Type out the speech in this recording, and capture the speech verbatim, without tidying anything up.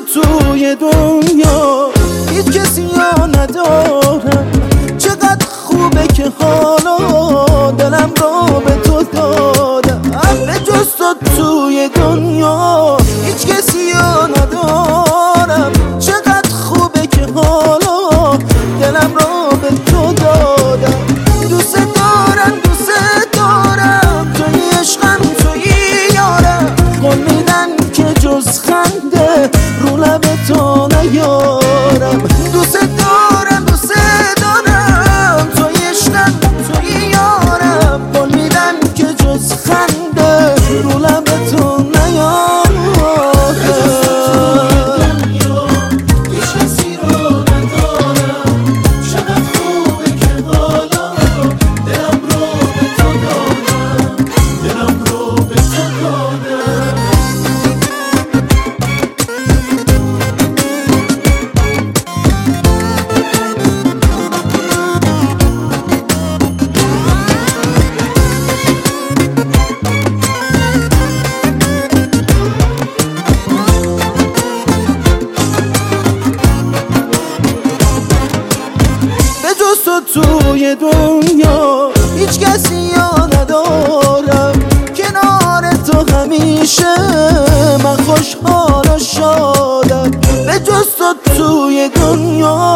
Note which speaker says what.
Speaker 1: توی دنیا هیچ کسی یا ندارم. چقدر خوبه که حالا دلم را به تو دادم. به جز تو توی دنیا هیچ کسی یا ندارم. چقدر خوبه که حالا دلم را به تو دادم. دوست دارم دوست دارم توی عشقم توی یارم. قول میدم که جز خنده رو لب تو نیارم. دوست دارم دوست دارم توی عشقم توی یارم. قول میدم که جز خنده رو لب تو نیارم. توی دنیا هیچ کسی یا ندارم. کنار تو همیشه من خوشحال و شادم. به جز تو توی دنیا